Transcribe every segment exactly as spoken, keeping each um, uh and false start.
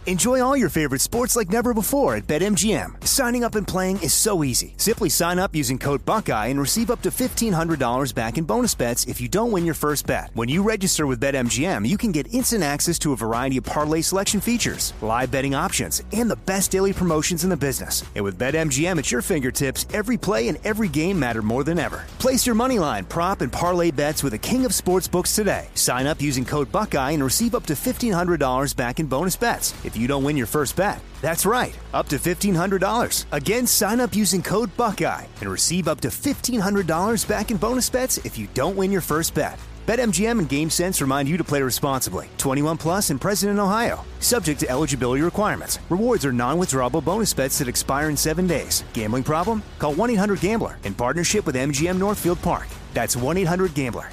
Enjoy all your favorite sports like never before at BetMGM. Signing up and playing is so easy. Simply sign up using code Buckeye and receive up to fifteen hundred dollars back in bonus bets if you don't win your first bet. When you register with BetMGM, you can get instant access to a variety of parlay selection features, live betting options, and the best daily promotions in the business. And with BetMGM at your fingertips, every play and every game matter more than ever. Place your moneyline, prop, and parlay bets with the king of sportsbooks today. Sign up using code Buckeye and receive up to fifteen hundred dollars back in bonus bets if you don't win your first bet. That's right, up to fifteen hundred dollars. Again, sign up using code Buckeye and receive up to fifteen hundred dollars back in bonus bets if you don't win your first bet. BetMGM and GameSense remind you to play responsibly. twenty-one plus and present in Ohio. Subject to eligibility requirements. Rewards are non-withdrawable bonus bets that expire in seven days. Gambling problem? Call one eight hundred gambler in partnership with M G M Northfield Park. That's one eight hundred gambler.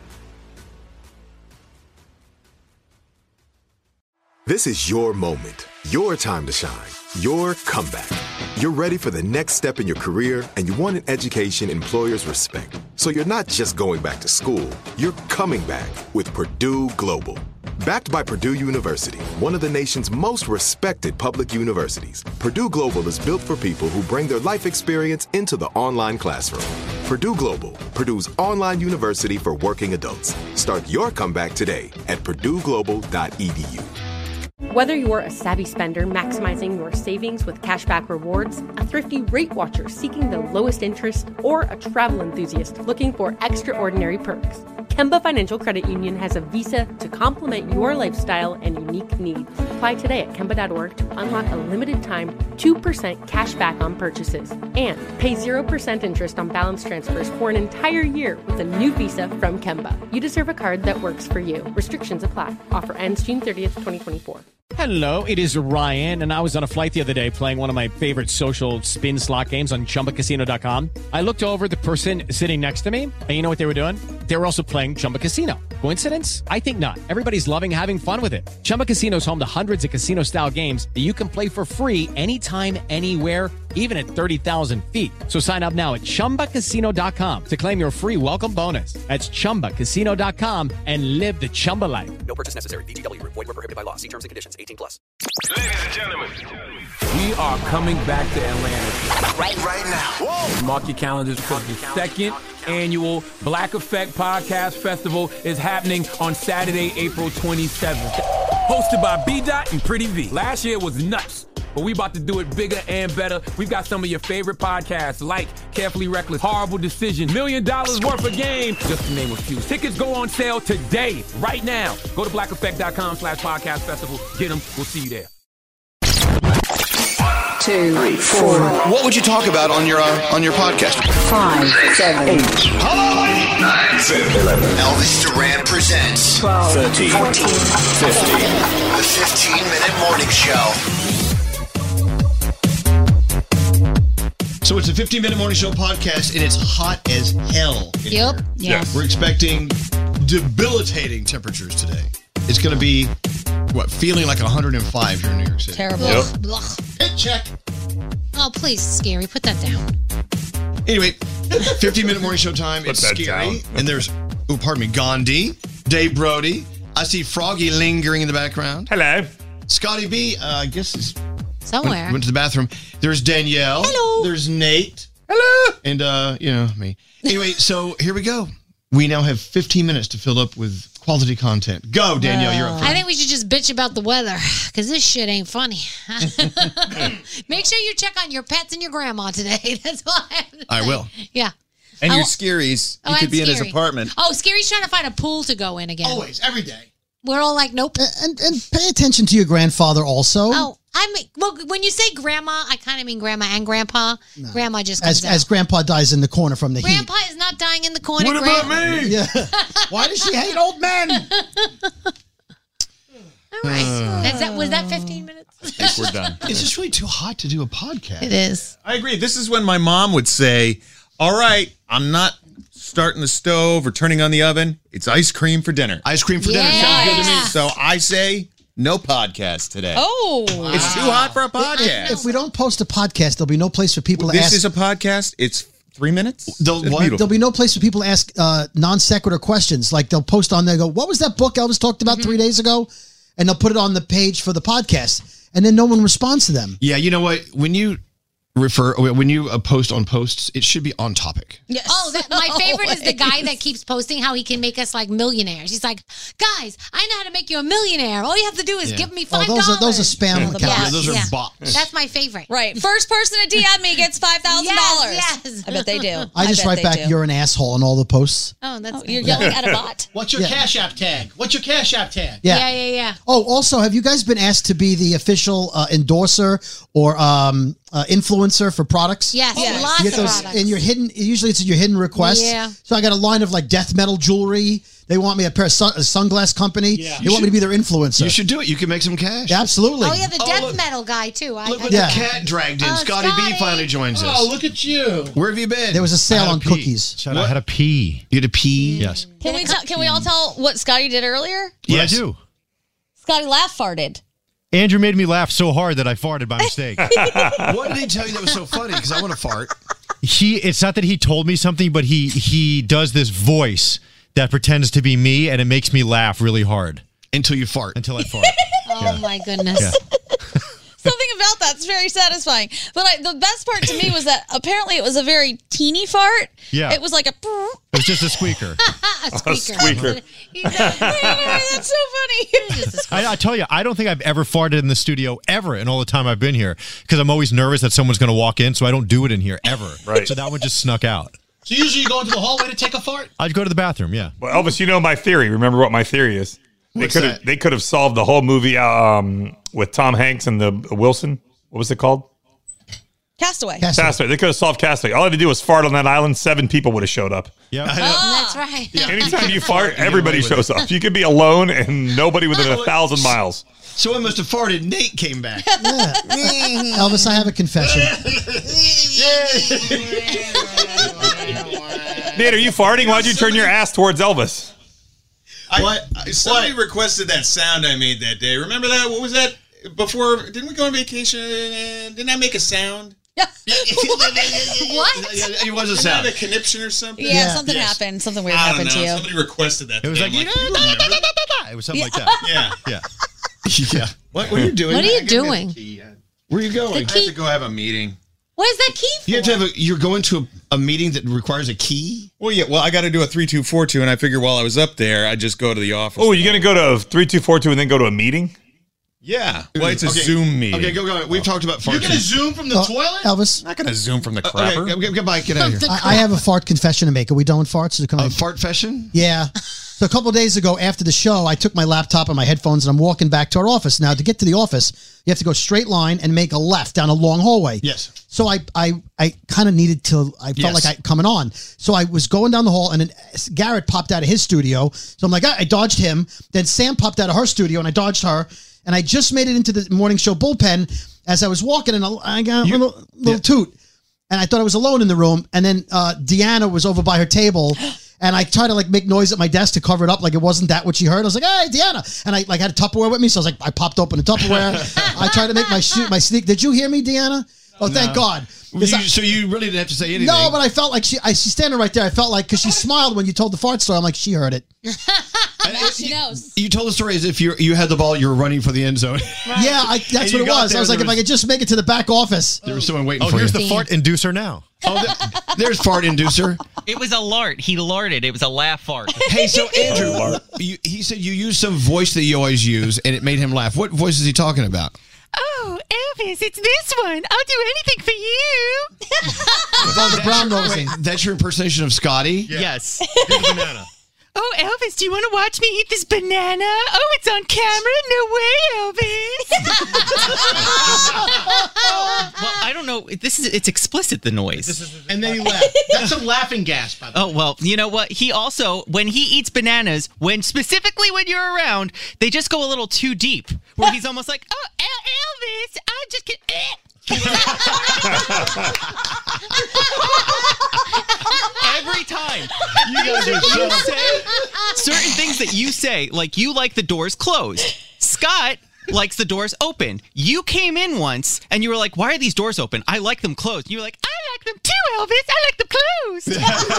This is your moment, your time to shine, your comeback. You're ready for the next step in your career, and you want an education employers respect. So you're not just going back to school, you're coming back with Purdue Global. Backed by Purdue University, one of the nation's most respected public universities, Purdue Global is built for people who bring their life experience into the online classroom. Purdue Global, Purdue's online university for working adults. Start your comeback today at purdue global dot e d u. Whether you're a savvy spender maximizing your savings with cashback rewards, a thrifty rate watcher seeking the lowest interest, or a travel enthusiast looking for extraordinary perks, Kemba Financial Credit Union has a visa to complement your lifestyle and unique needs. Apply today at Kemba dot org to unlock a limited-time two percent cash back on purchases and pay zero percent interest on balance transfers for an entire year with a new visa from Kemba. You deserve a card that works for you. Restrictions apply. Offer ends June thirtieth, twenty twenty-four. Hello, it is Ryan, and I was on a flight the other day playing one of my favorite social spin slot games on Chumba Casino dot com. I looked over at the person sitting next to me, and you know what they were doing? They were also playing Chumba Casino. Coincidence? I think not. Everybody's loving having fun with it. Chumba Casino is home to hundreds of casino-style games that you can play for free anytime, anywhere, even at thirty thousand feet. So sign up now at Chumba Casino dot com to claim your free welcome bonus. That's Chumba Casino dot com and live the Chumba life. No purchase necessary. V G W. Void where prohibited by law. See terms and conditions. eighteen plus. Ladies and gentlemen, we are coming back to Atlanta right, right now. Whoa. Mark your calendars because the second annual Black Effect Podcast Festival is happening on Saturday, April twenty-seventh. Hosted by B-Dot and Pretty V. Last year was nuts, but we about to do it bigger and better. We've got some of your favorite podcasts like Carefully Reckless, Horrible Decision, Million Dollars Worth of Game, just to name a few. Tickets go on sale today, right now. Go to black effect dot com slash podcast festival. Get them. We'll see you there. Two, three, four. What would you talk about on your uh, on your podcast? Five, six, seven, eight. Hello, nine, ten, eleven. Elvis Duran presents twelve, thirteen, fourteen, fifteen. The fifteen-minute morning show. So it's a fifteen-minute morning show podcast, and it's hot as hell. Yep. Yeah. We're expecting debilitating temperatures today. It's going to be, what, feeling like one hundred five here in New York City. Terrible. Yep. Ugh. Hit check. Oh, please, Scary, put that down. Anyway, fifteen-minute morning show time. Put it's that Scary. down. And there's, oh, pardon me, Gandhi, Dave Brody. I see Froggy lingering in the background. Hello. Scotty B, uh, I guess is somewhere. Went, went to the bathroom. There's Danielle. Hello. There's Nate. Hello. And, uh, you know, me. Anyway, so here we go. We now have fifteen minutes to fill up with quality content. Go, Danielle. Well, you're up first. I think we should just bitch about the weather because this shit ain't funny. Make sure you check on your pets and your grandma today. That's all I have to say. I will. Yeah. And oh, your Scaries. Oh, he could be Scary. in his apartment. Oh, Scary's trying to find a pool to go in again. Always, every day. We're all like, nope. Uh, and, and pay attention to your grandfather also. Oh, I mean, well, when you say grandma, I kind of mean grandma and grandpa. No. Grandma just comes as, out. as grandpa dies in the corner from the grandpa heat. Grandpa is not dying in the corner. What about me? Yeah. Why does she hate old men? All right. Uh, Is that, was that fifteen minutes? I think we're done. It's just really too hot to do a podcast. It is. I agree. This is when my mom would say, all right, I'm not starting the stove or turning on the oven. It's ice cream for dinner. Ice cream for yeah. dinner. Sounds good to me. So I say no podcast today. Oh. Wow. It's too hot for a podcast. If we don't post a podcast, there'll be no place for people this to ask. This is a podcast. It's three minutes. There'll, there'll be no place for people to ask uh, non sequitur questions. Like they'll post on there, go, what was that book Elvis talked about mm-hmm. three days ago? And they'll put it on the page for the podcast. and then no one responds to them. Yeah, you know what? When you refer, when you uh, post on posts, it should be on topic. Yes. Oh, that, my favorite is the guy that keeps posting how he can make us like millionaires. He's like, guys, I know how to make you a millionaire. All you have to do is Yeah. give me Oh, five those dollars. are- those are spam Yeah, accounts. yeah, Yeah, those are yeah. bots. That's my favorite. Right. First person to D M me gets five thousand dollars. Yes, yes. I bet they do. I just bet wait they back, do. you're an asshole on all the posts. Oh, that's You're yelling at a bot. What's your Yeah. Cash App tag? What's your Cash App tag? Yeah. Yeah, yeah, yeah. Oh, also, have you guys been asked to be the official uh, endorser or um, uh, influencer for products? Yes, You lots get of those products. in your hidden. Usually, it's in your hidden requests. Yeah. So I got a line of like death metal jewelry. They want me a pair of sun, a sunglass company. Yeah. They You want me to be their influencer. You should do it. You can make some cash. Yeah, absolutely. Oh, yeah, the Oh, death look. metal guy, too. I, Look I what Yeah. the cat dragged in. Oh, Scotty B Scotty. finally joins us. Oh, look at you. Where have you been? There was a sale I had on to pee. cookies. Shout out, I had a pee. You had to pee? Yes. Can we tell, can we all tell what Scotty did earlier? What Yes. did I do? Scotty laugh farted. Andrew made me laugh so hard that I farted by mistake. What did he tell you that was so funny? Because I want to fart. He it's not that he told me something, but he he does this voice that pretends to be me, and it makes me laugh really hard. Until you fart. Until I fart. Oh, my goodness. Yeah. Something about that's very satisfying. But I, the best part to me was that apparently it was a very teeny fart. Yeah. It was like a. It was just a squeaker. a squeaker. squeaker. That's so funny. I, I tell you, I don't think I've ever farted in the studio ever in all the time I've been here because I'm always nervous that someone's going to walk in, so I don't do it in here ever. Right. So that one just snuck out. So usually you go into the hallway to take a fart? I'd go to the bathroom, yeah. Well, Elvis, you know my theory. Remember what my theory is? They What's could have that? they could have solved the whole movie um, with Tom Hanks and the Wilson. What was it called? Castaway. Castaway. Castaway. They could have solved Castaway. All I had to do was fart on that island. Seven people would have showed up. Yeah. That's right. Anytime you fart, everybody shows up. You could be alone and nobody within a thousand miles. Someone must have farted. Nate came back. Yeah. Elvis, I have a confession. Nate, are you farting? Why'd you turn your ass towards Elvis? What? Somebody requested that sound I made that day. Remember that? What was that? Before, didn't we go on vacation? And didn't I make a sound? what? It was a Didn't I sound. have a conniption or something? Yeah, Yeah. something Yes. happened. Something weird I don't happened to know. you. Somebody requested that. It was today. like, I'm you know, "You remember?" it was something like Yeah. that. Yeah. Yeah. Yeah. What were you doing? What are you doing? Where are you going? I have to go have a meeting. What is that key for? You have to have a. You're going to a, a meeting that requires a key. Well, yeah. Well, I got to do a three two four two, and I figure while I was up there, I just go to the office. Oh, you're going to go to three two four two and then go to a meeting? Yeah. Well, it's a Okay. Zoom meeting. Okay, go go. We've talked about farts. You're going to zoom from the Oh, toilet? Elvis, I'm not going to Zoom from the Okay, crapper. okay, goodbye. Get out of here. I, I have a fart confession to make. Are we done with farts? Or can I- A fart fashion? Yeah. So a couple of days ago after the show, I took my laptop and my headphones and I'm walking back to our office. Now, to get to the office, you have to go straight line and make a left down a long hallway. Yes. So I I, I kind of needed to, I felt Yes. like I coming on. So I was going down the hall and then Garrett popped out of his studio. So I'm like, I, I dodged him. Then Sam popped out of her studio and I dodged her. And I just made it into the morning show bullpen as I was walking and I got a You- little, little yeah. toot. And I thought I was alone in the room. And then uh, Deanna was over by her table. And I tried to like make noise at my desk to cover it up like it wasn't that what she heard. I was like, hey, Deanna. And I like had a Tupperware with me. So I was like, I popped open a Tupperware. I tried to make my shoot, my sneak. Did you hear me, Deanna? Oh, thank God. You, 'Cause I- so you really didn't have to say anything. no, but I felt like she, I, she's standing right there. I felt like, because she smiled when you told the fart story. I'm like, she heard it. Now she knows. You told the story as if you you had the ball, you were running for the end zone. Yeah, I, And that's you what it got was. there, I was like, there if I was- could just make it to the back office. There was someone waiting Oh, for here's you. the fart inducer now. Oh, there- there's fart inducer. It was a lart. He larted. It was a laugh fart. Hey, so Andrew, you, he said you used some voice that you always use, and it made him laugh. What voice is he talking about? Oh, Elvis, it's this one. I'll do anything for you. Oh, the brown nosing. Wait, that's your impersonation of Scotty? Yes. Here's the banana. Oh, Elvis, do you want to watch me eat this banana? Oh, it's on camera? No way, Elvis. Well, I don't know. This is it's explicit, the noise. And then he laughed. That's some laughing gas, by the way. Oh, well, you know what? He also, when he eats bananas, when specifically when you're around, they just go a little too deep, where he's almost like, oh, El- Elvis, I'm just kidding. Eh. Every time You guys are so. you say certain things that you say, like you like the doors closed. Scott likes the doors open. You came in once and you were like, why are these doors open? I like them closed. You were like, I like them too, Elvis. I like the clothes.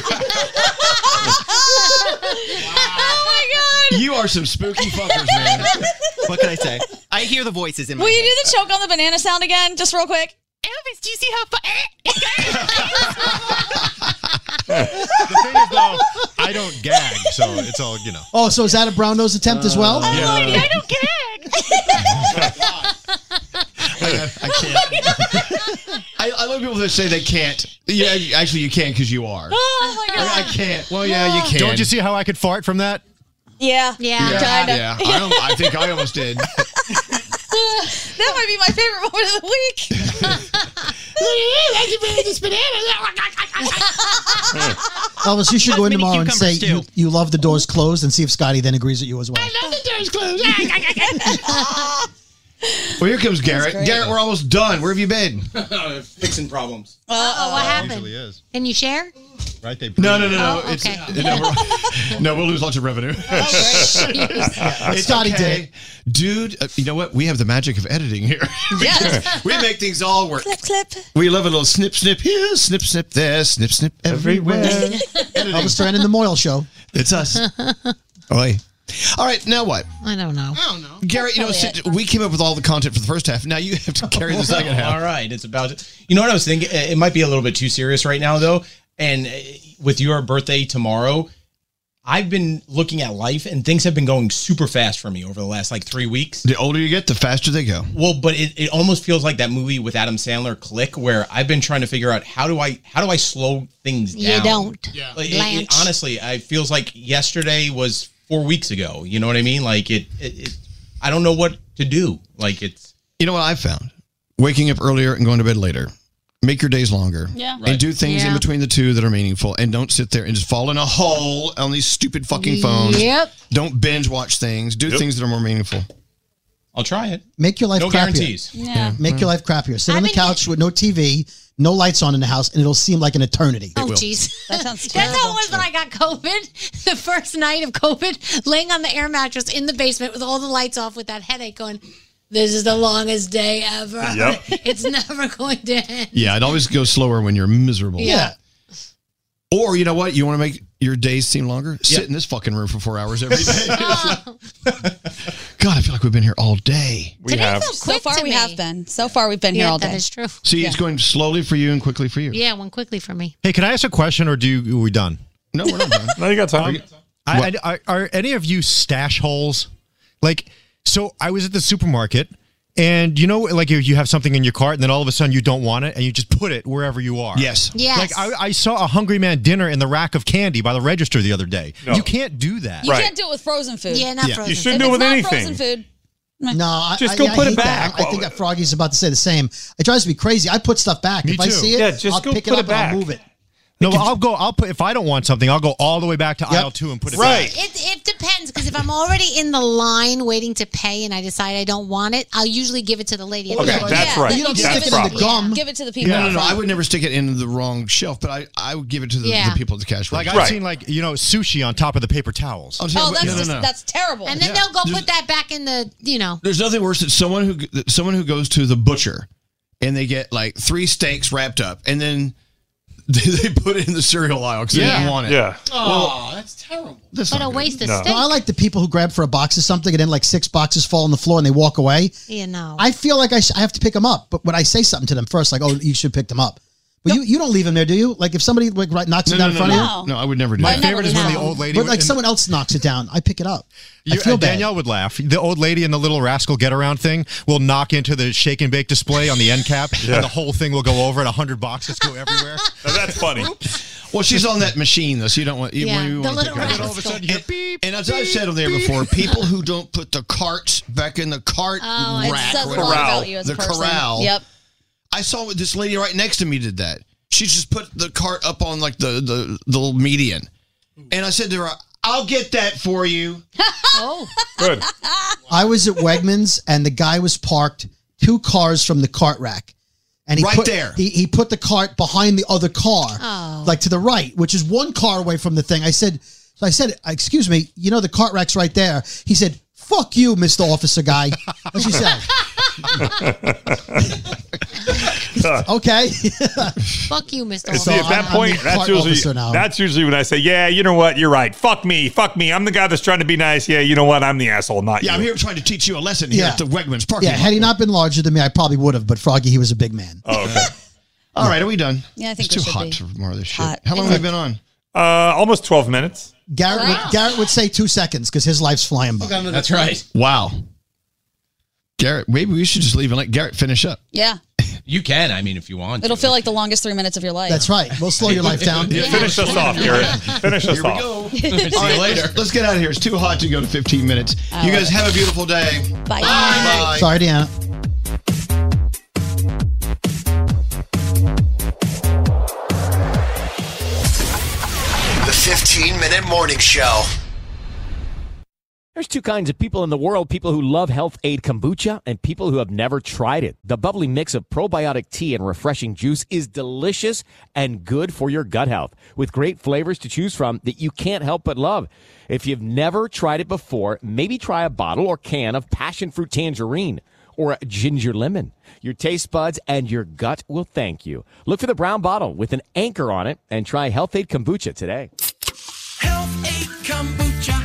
Oh my god! You are some spooky fuckers, man. What can I say? I hear the voices in my Will you head. do the choke on the banana sound again, just real quick? Elvis, do you see how far? The thing is, though, I don't gag, so it's all, you know. Oh, so is that a brown nose attempt as well? Uh, yeah. I don't gag. I can't. I, I love people that say they can't. Yeah, actually, you can because you are. Oh my god! I can't. Well, yeah, you can. Don't you see how I could fart from that? Yeah. Yeah. Yeah, Kinda. yeah. I, don't- I think I almost did. That might be my favorite moment of the week. Elvis, you should go in mini tomorrow and say cucumbers, you, you love the doors closed and see if Scotty then agrees with you as well. Love the doors closed. Well, here comes Garrett. great. Garrett, we're almost done. Where have you been? Fixing problems. Uh-oh, what happened? Usually is. Can you share? Right? They No, no, no, no. Oh, It's, okay. no, we're- no, we'll lose lots of revenue. It's Scotty okay. Dude, uh, you know what? We have the magic of editing here. Yes. We make things all work. Clip, clip. We love a little snip, snip here, snip, snip there, snip, snip everywhere. Elvis Duran and the Moyle Show. It's us. Oi. All right, now what? I don't know. I don't know. Garrett, you know, Probably sit- we came up with all the content for the first half. Now you have to carry the second half. All right, it's about. You know what I was thinking? It might be a little bit too serious right now, though. And uh, with your birthday tomorrow, I've been looking at life, and things have been going super fast for me over the last like three weeks. The older you get, the faster they go. Well, but it, it almost feels like that movie with Adam Sandler, Click, where I've been trying to figure out how do I how do I slow things down. You don't. Yeah. Like, it- it- Blanche. honestly, it feels like yesterday was four weeks ago. You know what I mean? Like it, it, it I don't know what to do. Like it's. You know what I've found? Waking up earlier and going to bed later. Make your days longer. Yeah. And Right. do things in Yeah. between the two that are meaningful. And don't sit there and just fall in a hole on these stupid fucking phones. Yep. Don't binge watch things. Do Yep. things that are more meaningful. I'll try it. Make your life No crappier. guarantees. Yeah. Make your life crappier. Sit I've on the been couch with no T V, no lights on in the house, and it'll seem like an eternity. Oh, will. jeez. That sounds That's how terrible. it was when I got COVID. The first night of COVID, laying on the air mattress in the basement with all the lights off with that headache going, this is the longest day ever. Yep. It's never going to end. Yeah, it always goes slower when you're miserable. Yeah. Or you know what? You want to make your days seem longer? Sit in this fucking room for four hours every day. God, I feel like we've been here all day. We have. So far, we have been. So far, we've been here Yeah, all that day. is true. See, it's going slowly for you and quickly for you. Yeah, one quickly for me. Hey, can I ask a question, or do you, are we done? No, we're not done. No, you got time. I, I, are any of you stash holes? Like, so I was at the supermarket, and you know, like if you have something in your cart, and then all of a sudden you don't want it, and you just put it wherever you are. Yes. Yes. Like I, I saw a Hungry Man dinner in the rack of candy by the register the other day. No. You can't do that. You Right. can't do it with frozen food. Yeah, not Yeah. frozen. You shouldn't If do it it's with not anything. frozen food. No, I, Just I- go I put it hate that. back. I think that Froggy's about to say the same. It drives me crazy. I put stuff back. Me if I too. see it, Yeah, just I'll go pick put it it up and I'll back. move it. No, I'll go. I'll put if I don't want something, I'll go all the way back to aisle two and put it Right. back. It, it depends, because if I'm already in the line waiting to pay and I decide I don't want it, I'll usually give it to the lady. at the Okay, front. that's Yeah, right. then You don't give stick it it in the to- gum. Give it to the people. No, in no, no. front. I would never stick it in the wrong shelf, but I, I would give it to the, Yeah. the people at the cash Like register. I've seen, like you know, sushi on top of the paper towels. I'll tell you Oh, what- that's no, no, just, no. that's terrible. And then Yeah. they'll go There's- put that back in the, you know. There's nothing worse than someone who someone who goes to the butcher and they get like three steaks wrapped up and then they put it in the cereal aisle because they Yeah. didn't want it. Yeah. Oh, that's terrible. That's What not a good. waste of No. steak. No, I like the people who grab for a box of something and then like six boxes fall on the floor and they walk away. You know. I feel like I, sh- I have to pick them up, but when I say something to them first, like, "Oh, you should pick them up," but you, you don't leave them there, do you? Like if somebody like right, knocks No, it no, down in no, front no. of you, No, I would never do My that. favorite is when the No. old lady. but like in- someone else knocks it down, I pick it up. I You, feel uh, bad. Danielle would laugh. The old lady in the little rascal get around thing will knock into the shake and bake display on the end cap, Yeah. and the whole thing will go over, and a hundred boxes go everywhere. Now, that's funny. Well, she's on that machine though, so you don't want. You, Yeah, you the want little to pick her up. rascal. All of a sudden, you hear beep. And as I've said on there before, people who don't put the carts back in the cart Oh, it rack, says a whatever, lot about you as the a person. corral. Yep. I saw this lady right next to me did that. She just put the cart up on like the the, the little median, and I said to her, "I'll get that for you." Oh. Good. I was at Wegmans and the guy was parked two cars from the cart rack. And he Right put, there. He, he put the cart behind the other car, Oh. like to the right, which is one car away from the thing. I said, so I said, excuse me, you know, the cart rack's right there. He said, fuck you, Mister Officer Guy. That's what he said. Okay. Fuck you, Mister See, at that point, that's usually that's usually when I say, yeah, you know what, you're right. Fuck me, fuck me. I'm the guy that's trying to be nice. Yeah, you know what, I'm the asshole, not Yeah, you. I'm here trying to teach you a lesson here Yeah. at the Wegmans parking Yeah, lot. had he not been larger than me, I probably would have. But Froggy, he was a big man. Oh, okay. All right, are we done? Yeah, I think it's we too should hot be. for more of this shit. Hot. How long It's have we like- been on? Uh, almost twelve minutes. Garrett, Wow. would, Garrett would say two seconds because his life's flying by. That's right. Wow. Garrett, maybe we should just leave and let Garrett finish up. Yeah. You can, I mean, if you want. It'll to. feel like the longest three minutes of your life. That's right. We'll slow your life down. Yeah, finish us off, Garrett. Finish us Here we off. go. See you All right, later. Let's, let's get out of here. It's too hot to go to fifteen minutes. All you guys right. have a beautiful day. Bye. Bye. Sorry, Deanna. The fifteen minute morning show. There's two kinds of people in the world, people who love Health Aid Kombucha and people who have never tried it. The bubbly mix of probiotic tea and refreshing juice is delicious and good for your gut health, with great flavors to choose from that you can't help but love. If you've never tried it before, maybe try a bottle or can of passion fruit tangerine or a ginger lemon. Your taste buds and your gut will thank you. Look for the brown bottle with an anchor on it and try Health Aid Kombucha today. Health Aid Kombucha.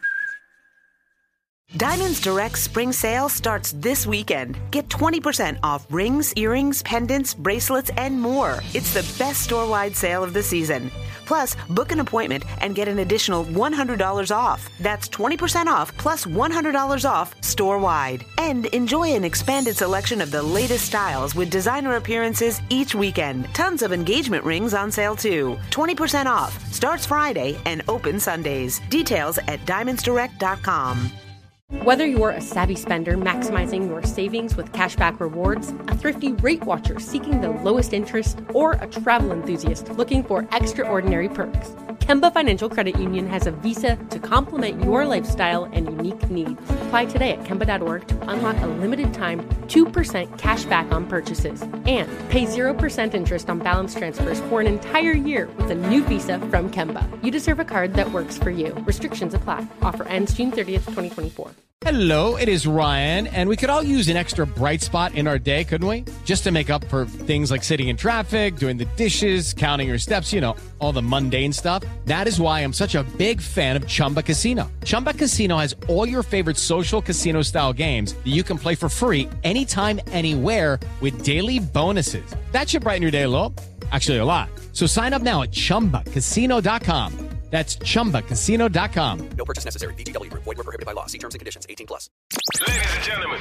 Diamonds Direct Spring Sale starts this weekend. Get twenty percent off rings, earrings, pendants, bracelets, and more. It's the best store-wide sale of the season. Plus, book an appointment and get an additional one hundred dollars off. That's twenty percent off plus one hundred dollars off store-wide. And enjoy an expanded selection of the latest styles with designer appearances each weekend. Tons of engagement rings on sale too. twenty percent off. Starts Friday and open Sundays. Details at diamonds direct dot com. Whether you're a savvy spender maximizing your savings with cashback rewards, a thrifty rate watcher seeking the lowest interest, or a travel enthusiast looking for extraordinary perks, Kemba Financial Credit Union has a visa to complement your lifestyle and unique needs. Apply today at Kemba dot org to unlock a limited time two percent cash back on purchases and pay zero percent interest on balance transfers for an entire year with a new visa from Kemba. You deserve a card that works for you. Restrictions apply. Offer ends June thirtieth, twenty twenty-four. Hello, it is Ryan, and we could all use an extra bright spot in our day, couldn't we? Just to make up for things like sitting in traffic, doing the dishes, counting your steps, you know, all the mundane stuff. That is why I'm such a big fan of Chumba Casino. Chumba Casino has all your favorite social casino-style games that you can play for free anytime, anywhere with daily bonuses. That should brighten your day a little. Actually, a lot. So sign up now at chumba casino dot com. That's chumba casino dot com. No purchase necessary. V G W Group. Void where prohibited by law. See terms and conditions. eighteen plus. Ladies and gentlemen,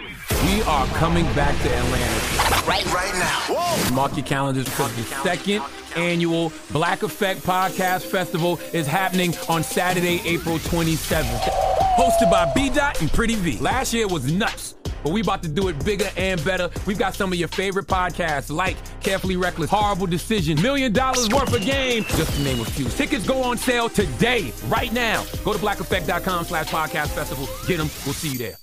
we are coming back to Atlanta. Right, right now. Whoa. Mark your calendars because the second annual Black Effect Podcast Festival is happening on Saturday, April twenty-seventh. Hosted by B-Dot and Pretty V. Last year was nuts, but we about to do it bigger and better. We've got some of your favorite podcasts like Carefully Reckless, Horrible Decision, Million Dollars Worth of Game, just to name a few. Tickets go on sale today, right now. Go to black effect dot com slash podcast festival. Get them. We'll see you there.